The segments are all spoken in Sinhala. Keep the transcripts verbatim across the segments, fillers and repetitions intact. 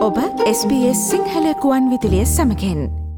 ඔබ එස් බී එස් සිංහල කුවන් විදුලිය සමගින්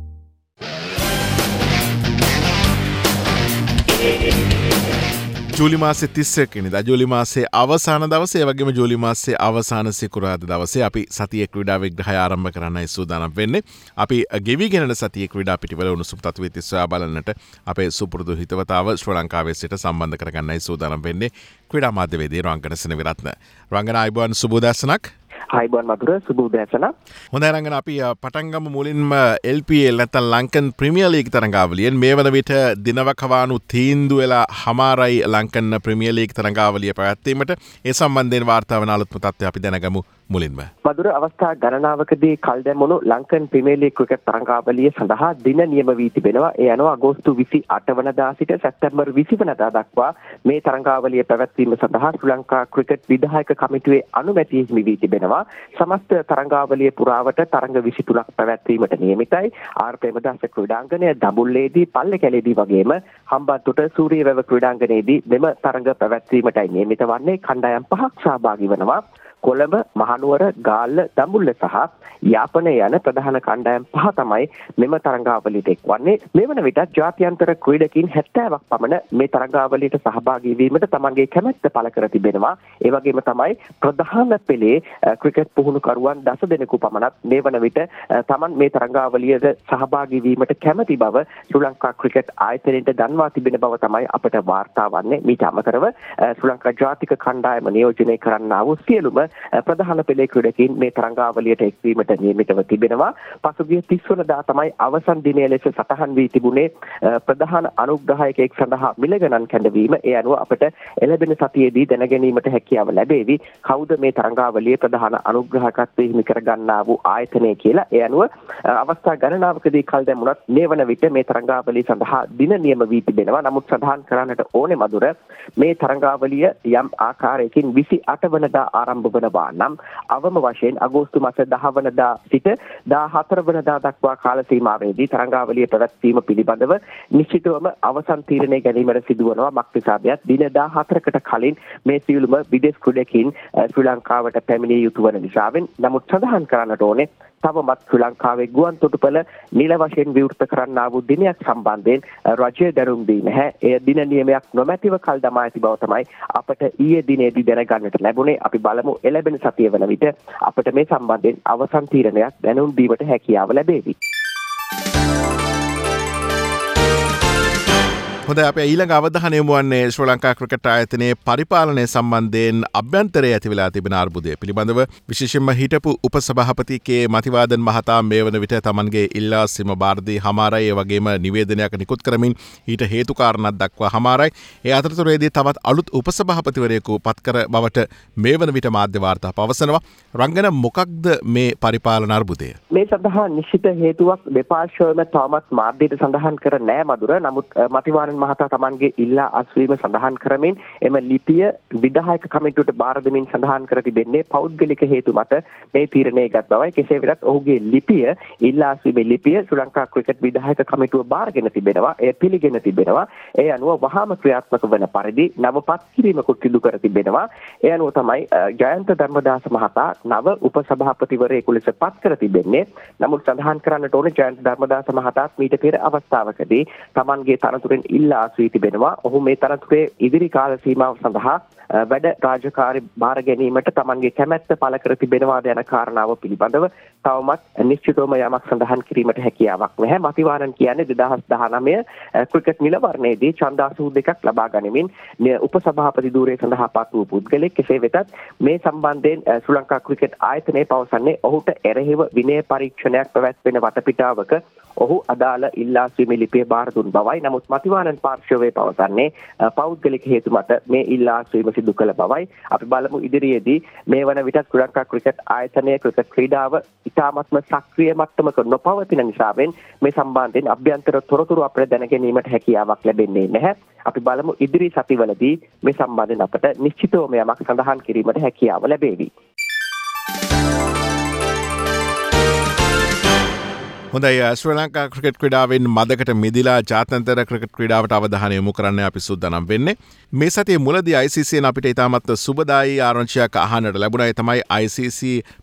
ජූලි මාසේ තිස්සක වෙනිදා ජූලි මාසේ අවසාන දවසේ ඒ වගේම ජූලි මාසේ අවසාන සිකුරාදා දවසේ අපි සතියේ ක්‍රීඩා විග්‍රහය ආරම්භ කරන්නයි සූදානම් වෙන්නේ. අපි ගෙවිගෙන යන සතියේ ක්‍රීඩා පිටිවල උණුසුම් තත්ත්වයේ තිස්සා බලන්නට අපේ සුපුරුදු හිතවතාව ශ්‍රී ලංකාවේ සිට සම්බන්ධ කරගන්නයි සූදානම් වෙන්නේ. ක්‍රීඩා මාධ්‍යවේදී රංගන සෙනවිරත්න. රංගන ආයුබෝවන් සුබ උදෑසනක්. ආයුබෝවන් මధుර සුබ උදෑසන. හොඳයි රංගන අපි පටන් ගමු මුලින්ම එල් පී එල් නැත්නම් ලංකන් ප්‍රීමියර් ලීග් තරඟාවලියෙන් මේ වන විට දිනවකවානු තීන්දුව වෙලා හමාරයි ලංකන් ප්‍රීමියර් ලීග් තරඟාවලිය පැවැත්වීමට ඒ සම්බන්ධයෙන් වාර්තා වන අලුත්ම තත්ත්වය අපි දැනගමු. මුලින්ම මధుර අවස්ථා ගණනාවකදී කල් දැමුණු ලංකන් ප්‍රීමියර් ලීග් ක්‍රිකට් තරඟාවලිය සඳහා දින නියම වී තිබෙනවා. ඒ අනුව අගෝස්තු විසි අට වනදා සිට සැප්තැම්බර් විසි වනදා දක්වා මේ තරඟාවලිය පැවැත්වීම සඳහා ශ්‍රී ලංකා ක්‍රිකට් විධායක කමිටුවේ අනුමැතිය හිමි වී තිබෙනවා. සමස්ත තරඟාවලිය පුරාවට තරඟ විසි තුනක් පැවැත්වීමට නියමිතයි. ආර් ප්‍රේමදාස ක්‍රීඩාංගණය, දඹුල්ලේදී, පල්ලේකැලේදී වගේම හම්බන්තොට සූරියවැව ක්‍රීඩාංගණයේදී මෙම තරඟ පැවැත්වීමටයි නියමිත වන්නේ. කණ්ඩායම් පහක් සහභාගී වෙනවා. කොළඹ, මහනුවර, ගාල්ල, දඹුල්ල සහ යාපනය යන ප්‍රධාන කණ්ඩායම් පහ තමයි මෙම තරඟාවලියට එක්වන්නේ. මේ වන විට ජාත්‍යන්තර ක්‍රීඩකින් හැත්තෑවක් පමණ මේ තරඟාවලියට සහභාගී වීමට තමන්ගේ කැමැත්ත පළ කර තිබෙනවා. ඒ වගේම තමයි ප්‍රධාන පෙළේ ක්‍රිකට් පුහුණුකරුවන් දස දෙනෙකු පමණක් මේ වන විට තමන් මේ තරඟාවලියට සහභාගී වීමට කැමැති බව ශ්‍රී ලංකා ක්‍රිකට් ආයතනයට දන්වා තිබෙන බව තමයි අපට වාර්තා වන්නේ. මීට අමතරව ශ්‍රී ලංකා ජාතික කණ්ඩායම නියෝජනය කරන්නා වූ සියලුම ප්‍රධාන පෙළේ ක්‍රීඩකින් මේ තරඟාවලියට එක්වීමට නියමිතව තිබෙනවා. පසුගිය තිස් වනදා තමයි අවසන් දිනය ලෙස සටහන් වී තිබුණේ ප්‍රධාන අනුග්‍රහයකෙක් සඳහා මිල ගණන් කැඳවීම. ඒ අනුව අපට එළඹෙන සතියේදී දැන ගැනීමට හැකියාව ලැබේවි කවුද මේ තරඟාවලියේ ප්‍රධාන අනුග්‍රහකත්වයේ හිමි කරගන්නා වූ ආයතනය කියලා. ඒ අනුව අවස්ථා ගණනාවකදී කල් දැමුණත් මේ වන විට මේ තරඟාවලිය සඳහා දින නියම වී තිබෙනවා. නමුත් සඳහන් කරන්නට ඕනේ මధుර මේ තරඟාවලිය යම් ආකාරයකින් විසි අට වනදා ආරම්භ වනවා නම් අවම වශයෙන් අගෝස්තු මාස දහ වනදා සිට දාහතර වනදා දක්වා කාල සීමාවේදී තරඟාවලිය පැවැත්වීම පිළිබඳව නිශ්චිතවම අවසන් තීරණය ගැනීමට සිදුවනවා. මක්නිසාදයක් දින දාහතරකට කලින් මේ සියලුම විදේශ ක්‍රීඩකින් ශ්‍රී ලංකාවට පැමිණිය යුතු වන නිසාවෙන්. නමුත් සඳහන් කරන්නට ඕනේ තවමත් ශ්‍රී ලංකාවේ ගුවන් තොටුපළ නිල වශයෙන් විවෘත කරන්නා වූ දිනයක් සම්බන්ධයෙන් රජය දැනුම් දී නැහැ. එය දින නියමයක් නොමැතිව කල් දමා ඇති බව තමයි අපට ඊයේ දිනේදී දැනගන්නට ලැබුණේ. අපි බලමු එළැබෙන සතිය වන විට අපට මේ සම්බන්ධයෙන් අවසන් තීරණයක් දැනුම් දීමට හැකියාව ලැබේවි. හොඳයි අපේ ඊළඟ අවධානය යොමු වන්නේ ශ්‍රී ලංකා ක්‍රිකට් ආයතනයේ පරිපාලනය සම්බන්ධයෙන් අභ්‍යන්තරයේ ඇති වෙලා තිබෙන අර්බුදය පිළිබඳව විශේෂයෙන්ම හිටපු උපසභාපති කේ මතිවාදන් මහතා මේ වන විට තමන්ගේ ඉල්ලාසීම බාර දී හමාරයි. ඒ වගේම නිවේදනයක් නිකුත් කරමින් ඊට හේතු කාරණා දක්වා හමාරයි. ඒ අතරතුරේදී තවත් අලුත් උපසභාපතිවරයෙකු පත් කර බවට මේ වන විට මාධ්‍ය වාර්තා පවසනවා. රංගන මොකක්ද මේ පරිපාලන අර්බුදය? මේ සඳහා නිශ්චිත හේතුවක් දෙපාර්ශ්වයම තවමත් මාධ්‍යයට සඳහන් කර නැහැ මధుර. නමුත් මතිවාදන් මහතා තමන්ගේ ඉල්ලා අස්වීම සඳහන් කරමින් එම ලිපිය විධායක කමිටුවට බාර දෙමින් සඳහන් කර තිබෙන්නේ පෞද්ගලික හේතු මත මේ තීරණය ගත් බවයි. කෙසේ වෙතත් ඔහුගේ ලිපිය ඉල්ලා අස්වීමේ ලිපිය ශ්‍රී ලංකා ක්‍රිකට් විධායක කමිටුව බාරගෙන තිබෙනවා. එය පිළිගෙන තිබෙනවා. ඒ අනුව වහාම ක්‍රියාත්මක වන පරිදි නව පත් කිරීමකුත් සිදු කර තිබෙනවා. ඒ අනුව තමයි ජයන්ත ධර්මදාස මහතා නව උපසභාපතිවරයෙකු ලෙස පත් කර තිබෙන්නේ. නමුත් සඳහන් කරන්නට ඕනේ ජයන්ත ධර්මදාස මහතාත් මීට පෙර අවස්ථාවකදී තමන්ගේ තනතුරෙන් ඉල්ලා අස්වී තිබෙනවා. ඔහු මේ තනතුරේ ඉදිරි කාල සීමාව සඳහා වැඩ රාජකාරි බාර ගැනීමට තමන්ගේ කැමැත්ත පළ කර තිබෙනවාද යන කාරණාව පිළිබඳව තවමත් නිශ්චිතවම යමක් සඳහන් කිරීමට හැකියාවක් නැහැ. මතිවාරන් කියන්නේ දෙදහස් දහනවය ක්‍රිකට් නිලවරණයේදී ඡන්ද අසූ දෙකක් ලබා ගනිමින් උපසභාපති ධූරය සඳහා පත් වූ පුද්ගලෙක්. කෙසේ වෙතත් මේ සම්බන්ධයෙන් ශ්‍රී ලංකා ක්‍රිකට් ආයතනය පවසන්නේ ඔහුට එරෙහිව විනය පරීක්ෂණයක් පැවැත්වෙන වටපිටාවක ඔහු අදාළ ඉල්ලා අස්වීමේ ලිපිය බාර දුන් බවයි. නමුත් මතිවාරන් පාර්ශවයේ පවසන්නේ පෞද්ගලික හේතු මත මේ ඉල්ලා අස්වීම සිදු කළ බවයි. අපි බලමු ඉදිරියේදී මේ වන විට ශ්‍රී ලංකා ක්‍රිකට් ආයතනයේ ක්‍රිකට් ක්‍රීඩාව ඉතාමත්ම සක්‍රිය මට්ටමක නොපවතින නිසාවෙන් මේ සම්බන්ධයෙන් අභ්‍යන්තර තොරතුරු අපට දැන ගැනීමට හැකියාවක් ලැබෙන්නේ නැහැ. අපි බලමු ඉදිරි සතිවලදී මේ සම්බන්ධයෙන් අපට නිශ්චිතවම යමක් සඳහන් කිරීමට හැකියාව ලැබේවි. හොඳයි ශ්‍රී ලංකා ක්‍රිකට් ක්‍රීඩාවෙන් මදකට මිදිලා ජාත්‍යන්තර ක්‍රිකට් ක්‍රීඩාවට අවධානය යොමු කරන්න අපි සූදානම් වෙන්නේ. මේ සතියේ මුලදී I C C අපිට ඉතාමත් සුබදායී ආරංචියක් අහන්නට ලැබුණා. ඒ තමයි I C C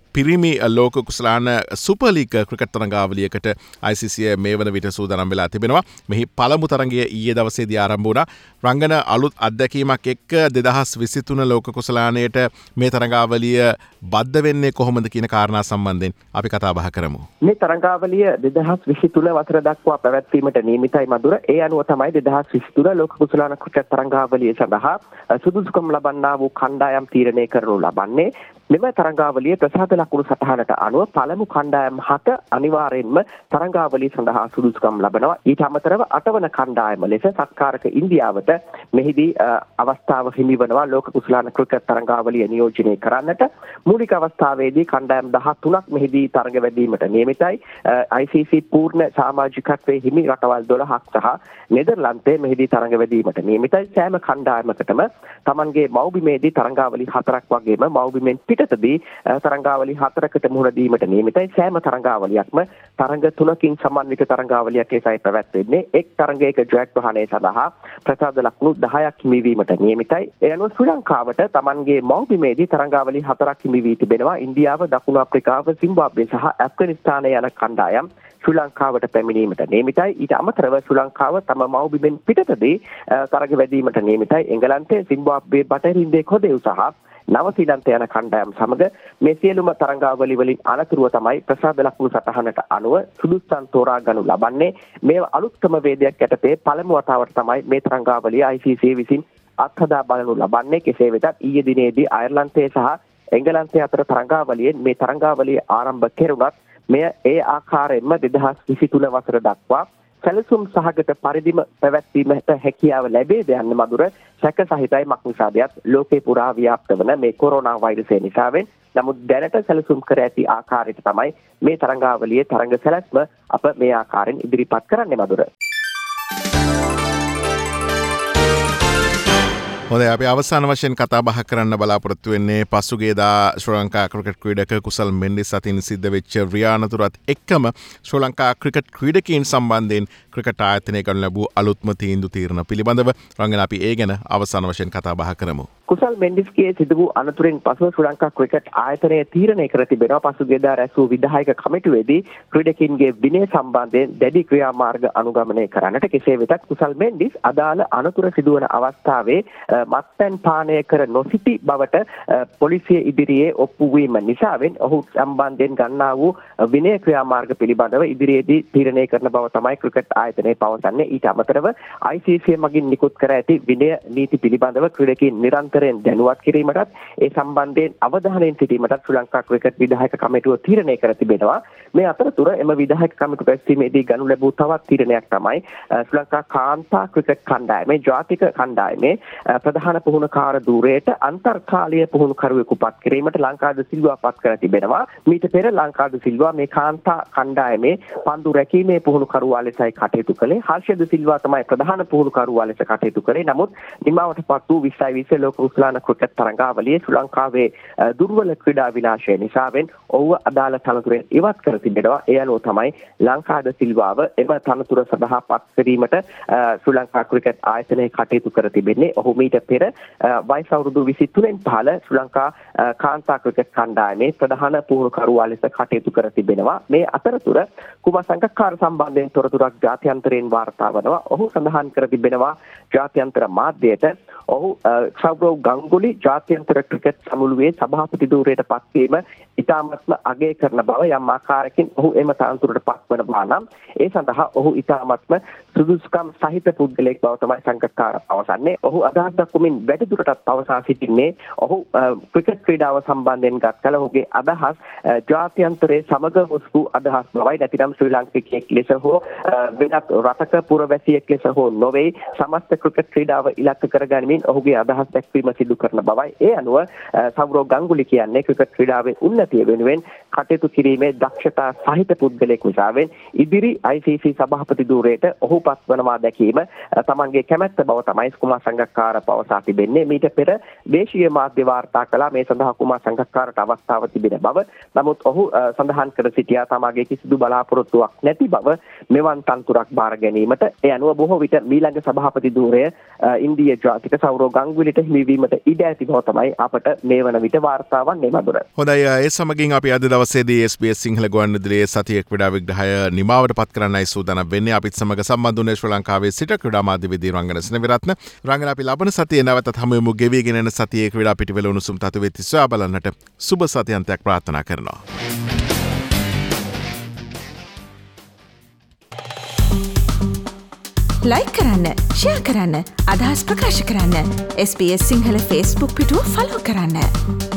පිරිමි ලෝක කුසලාන සුපර්ලීග් ක්‍රිකට් තරඟාවලියකට I C C මේ වන විට සූදානම් වෙලා තිබෙනවා. මෙහි පළමු තරඟය ඊයේ දවසේදී ආරම්භ වුණා. රංගන අලුත් අත්දැකීමක් එක්ක දෙදහස් විසිතුන ලෝක කුසලානයට මේ තරඟාවලිය බද්ධ වෙන්නේ කොහොමද කියන කාරණා සම්බන්ධයෙන් අපි කතා බහ කරමු. මේ තරඟාවලිය දෙදහස් විසිතුන වසර දක්වා පැවැත්වීමට නියමිතයි මధుර. ඒ අනුව තමයි දෙදහස් විසිතුන ලෝක කුසලාන ක්‍රිකට් තරඟාවලිය සඳහා සුදුසුකම් ලබන්නා වූ කණ්ඩායම් තීරණය කරනු ලබන්නේ. මෙම තරඟාවලිය ප්‍රසාද ලකුණු සටහනට අනුව පළමු කණ්ඩායම් හත අනිවාර්යෙන්ම තරඟාවලිය සඳහා සුදුසුකම් ලබනවා. ඊට අමතරව අටවන කණ්ඩායම ලෙස සත්කාරක ඉන්දියාවට මෙහිදී අවස්ථාව හිමි වනවා ලෝක කුසලාන ක්‍රිකට් තරඟාවලිය නියෝජනය කරන්නට. මූලික අවස්ථාවේදී කණ්ඩායම් දහතුනක් මෙහිදී තරඟ වැදීමට නියමිතයි. I C C පූර්ණ සමාජිකත්වයේ හිමි රටවල් දොළහක් සහ නෙදර්ලන්තයේ මෙහිදී තරඟ වැදීමට නියමිතයි. සෑම කණ්ඩායමකටම Tamanගේ මව්බිමේදී තරඟාවලි හතරක් වගේම මව්බිමෙන් පිටතදී තරඟාවලි හතරකට මුහුණ දීමට නියමිතයි. සෑම තරඟාවලියක්ම තරඟ තුනකින් සමන්විත තරඟාවලියක් ලෙසයි පැවැත්වෙන්නේ. එක් තරඟයක ජයග්‍රහණය සඳහා ප්‍රසාද ලකුණු දහයක් හිමිවීමට නියමිතයි. ඒ අනුව ශ්‍රී ලංකාවට Tamanගේ මව්බිමේදී තරඟාවලි හතරක් හිමි වී තිබෙනවා. ඉන්දියාව, දකුණු අප්‍රිකාව, සිම්බාබ්වේ සහ ඇෆ්ගනිස්තානය යන කණ්ඩායම් ශ්‍රී ලංකාවට පැමිණීමට නියමිතයි. ඊට අමතරව ශ්‍රී ලංකාව තම මව්බිමෙන් පිටතදී තරඟ වැදීමට නියමිතයි. එංගලන්තය, සිම්බාබ්වේ, බටහිරින්දේ කොදෙව් සහ නවසීලන්ත යන කණ්ඩායම් සමග මේ සියලුම තරඟාවලි වලින් අනතුරුව තමයි ප්‍රසාද ලකුණු සටහනට අනුව සුදුස්සන් තෝරා ගනු ලබන්නේ. මේ අලුත්කම වේදයක් යටතේ පළමු වතාවට තමයි මේ තරඟාවලිය I C C විසින් අත්හදා බලනු ලබන්නේ. කෙසේ වෙතත් ඊයේ දිනේදී අයර්ලන්තයේ සහ එංගලන්තයේ අතර තරඟාවලියෙන් මේ තරඟාවලිය ආරම්භ කෙරුණත් මෙය ඒ ආකාරයෙන්ම දෙදහස් විසිතුන වසර දක්වා සැලසුම් සහගත පරිදිම පැවැත්වීමට හැකියාව ලැබේ දයන්න මధుර සැක සහිතයි. මක්නිසාදයක් ලෝකේ පුරා ව්‍යාප්ත වන මේ කොරෝනා වෛරසය නිසාවෙන්. නමුත් දැනට සැලසුම් කර ඇති ආකාරයට තමයි මේ තරඟාවලියේ තරඟ සැලැස්ම අප මේ ආකාරයෙන් ඉදිරිපත් කරන්නේ මధుර. හොඳයි, අපි අවසාන වශයෙන් කතා බහ කරන්න බලාපොරොත්තු වෙන්නේ පසුගියදා ශ්‍රී ලංකා ක්‍රිකට් ක්‍රීඩක කුසල් මෙන්ඩිස් අතින් සිද්ධ වෙච්ච රියානතුරත් එක්කම ශ්‍රී ලංකා ක්‍රිකට් ක්‍රීඩකයන් සම්බන්ධයෙන් ක්‍රිකට් ආයතනය කරනු ලැබූ අලුත්ම තීන්දුව තීරණ පිළිබඳව රංගන අපි ඒ ගැන අවසාන වශයෙන් කතා බහ කරමු. කුසල් මෙන්ඩිස්ගේ සිදු වූ අනතුරෙන් පසුව ශ්‍රී ලංකා ක්‍රිකට් ආයතනය තීරණය කර තිබෙනවා පසුගියදා රැස් වූ විධායක කමිටුවේදී ක්‍රීඩකින්ගේ විනය සම්බන්ධයෙන් දැඩි ක්‍රියාමාර්ග අනුගමනය කරන්නට. කෙසේ වෙතත් කුසල් මෙන්ඩිස් අදාළ අනතුර සිදුවන අවස්ථාවේ මත්පැන් පානය කර නොසිටි බවට පොලිසිය ඉදිරියේ ඔප්පු වීම නිසාවෙන් ඔහු සම්බන්ධයෙන් ගන්නා වූ විනය ක්‍රියාමාර්ග පිළිබඳව ඉදිරියේදී තීරණය කරන බව තමයි ක්‍රිකට් ආයතනය පවසන්නේ. ඊට අමතරව I C C මගින් නිකුත් කර ඇති විනය නීති පිළිබඳව ක්‍රීඩකයන් නිරන්තරයෙන් දැනුවත් කිරීමටත් ඒ සම්බන්ධයෙන් අවධානයෙන් සිටීමටත් ශ්‍රී ලංකා ක්‍රිකට් විධායක කමිටුව තීරණය කර තිබෙනවා. මේ අතරතුර එම විධායක කමිටුව පැවැත්වීමේදී ගනු ලැබූ තවත් තීරණයක් තමයි ශ්‍රී ලංකා කාන්තා ක්‍රිකට් කණ්ඩායමේ ජාතික කණ්ඩායමේ ප්‍රධාන පුහුණුකාර ධූරයට අන්තර්කාලීය පුහුණුකරුවෙකු පත් කිරීමට ලංකාද සිල්වා පත් කර තිබෙනවා. මීට පෙර ලංකාද සිල්වා මේ කාන්තා කණ්ඩායමේ පන්දු රැකීමේ පුහුණුකරුවා ලෙසයි කටයුතු කළේ. හර්ෂද සිල්වා තමයි ප්‍රධාන පුහුණුකරුවා ලෙස කටයුතු කළේ. නමුත් නිමාවට පත් වූ විස්සයි විස්ස ලෝක කුසලාන ක්‍රිකට් තරඟාවලියේ ශ්‍රී ලංකාවේ දුර්වල ක්‍රීඩා විලාශය නිසාවෙන් ඔහුව අදාළ තනතුරෙන් ඉවත් කර තිබෙනවා. ඒ අනුව තමයි ලංකාද සිල්වාව එම තනතුර සඳහා පත් කිරීමට ශ්‍රී ලංකා ක්‍රිකට් ආයතනයේ කටයුතු කර තිබෙන්නේ. ඔහු මීට පෙර වයස අවුරුදු විසිතුනෙන් පහළ ශ්‍රී ලංකා කාන්තා ක්‍රිකට් කණ්ඩායමේ ප්‍රධාන පුහුණුකරුවා ලෙස කටයුතු කර තිබෙනවා. මේ අතරතුර කුමාර සංගක්කාර සම්බන්ධයෙන් තොරතුරක් ජාත්‍යන්තරයෙන් වාර්තා වනවා. ඔහු සඳහන් කර තිබෙනවා ජාත්‍යන්තර මාධ්‍යයට ඔහු සෞරව් ගංගුලි ජාත්‍යන්තර ක්‍රිකට් සමුළුවේ සභාපති ධූරයට පත්වීම ඉතාමත්ම අගය කරන බව. යම් ආකාරයකින් ඔහු එම තනතුරට පත්වන බව නම් ඒ සඳහා ඔහු ඉතාමත්ම සුදුසුකම් සහිත පුද්ගලයෙක් බව තමයි සංගක්කාර පවසන්නේ. ඔහු අදහස් දක්වමින් වැඩිදුරටත් පවසා සිටින්නේ ඔහු ක්‍රිකට් ක්‍රීඩාව සම්බන්ධයෙන් ගත් කල ඔහුගේ අදහස් ජාත්‍යන්තරයේ සමග මුස්කු අදහස් බවයි. නැතිනම් ශ්‍රී ලාංකිකයෙක් ලෙස හෝ වෙනත් රටක පුරවැසියෙක් ලෙස හෝ නොවේ සමස්ත ක්‍රිකට් ක්‍රීඩාව ඉලක්ක කරගනිමින් ඔහුගේ අදහස් දැක්වීම සිදු කරන බවයි. ඒ අනුව සෞරව් ගංගුලි කියන්නේ ක්‍රිකට් ක්‍රීඩාවේ උන්නතිය වෙනුවෙන් කටයුතු කිරීමේ දක්ෂතා සහිත පුද්ගලයෙකු නිසාවෙන් ඉදිරි I C C සභාපති ධූරයට ඔහු පත්වනවා දැකීම තමන්ගේ කැමැත්ත බව තමයි කුමාර සංගක්කාර පවසා තිබෙන්නේ. මීට පෙර දේශීය මාධ්‍ය වාර්තා කළා මේ සඳහා කුමාර සංගක්කාරට අවස්ථාව තිබෙන බව. නමුත් ඔහු සඳහන් කර සිටියා තමාගේ කිසිදු බලාපොරොත්තුවක් නැති බව මෙවන් තනතුරක් බාර ගැනීමට. ඒ අනුව බොහෝ විට මීළඟ සභාපති ධූරය ඉන්දියා ජාතික සෞරව් ගංගුලිට හිමිවීම වීමට ඉඩ ඇති බව තමයි අපට මේ වන විට වාර්තා වන්නේ මధుර. හොඳයි ඒ සමගින් අපි අද දවසේදී එස් බී එස් සිංහල ගුවන්විදුලියේ සතියේ ක්‍රීඩා විග්‍රහය නිමාවට පත් කරන්නයි සූදානම් වෙන්නේ. අපිත් සමග සම්බන්ධ වුණේ ශ්‍රී ලංකාවේ සිට ක්‍රීඩා මාධ්‍යවේදී රංගන සෙනවිරත්න. රංගන අපි ලබන සතියේ නැවතත් හමු වෙමු. ගෙවිගෙන එන සතියේ ක්‍රීඩා පිටිවල උණුසුම් තතු වෙති සොයා බලන්නට සුබ සතියන්තයක් ප්‍රාර්ථනා කරනවා. ලයික් කරන්න, ෂෙයා කරන්න, අදහස් ප්‍රකාශ කරන්න. S B S Sinhala Facebook පිටුව ෆලෝ කරන්න.